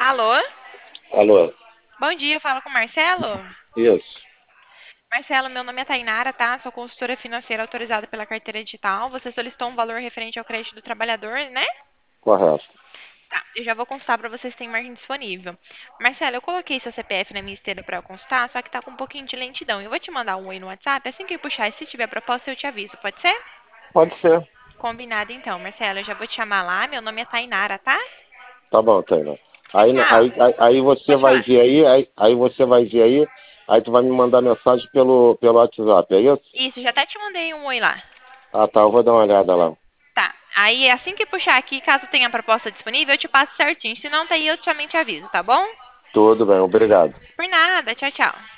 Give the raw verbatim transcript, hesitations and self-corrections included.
Alô? Alô, Bom dia, falo com o Marcelo. isso, Marcelo, meu nome é Tainara, tá? Sou consultora financeira autorizada pela carteira digital. Você solicitou um valor referente ao crédito do trabalhador, né? correto. Tá, eu já vou consultar para vocês se tem margem disponível. Marcelo, eu coloquei seu C P F na minha esteira para eu consultar, só que tá com um pouquinho de lentidão. Eu vou te mandar um oi no WhatsApp, assim que eu puxar, e se tiver proposta eu te aviso, pode ser? Pode ser. Combinado então, Marcelo, eu já vou te chamar lá, meu nome é Tainara, tá? Tá bom, Taina. Aí, na- Tchau. aí, aí, aí você Pode vai falar. ver aí, aí, aí você vai ver aí, aí tu vai me mandar mensagem pelo, pelo WhatsApp, é isso? Isso, já até te mandei um oi lá. Ah, tá, eu vou dar uma olhada lá. Tá. Aí, assim que puxar aqui, caso tenha proposta disponível, eu te passo certinho. Se não, tá aí, eu também te aviso, tá bom? Tudo bem, obrigado. Por nada. Tchau, tchau.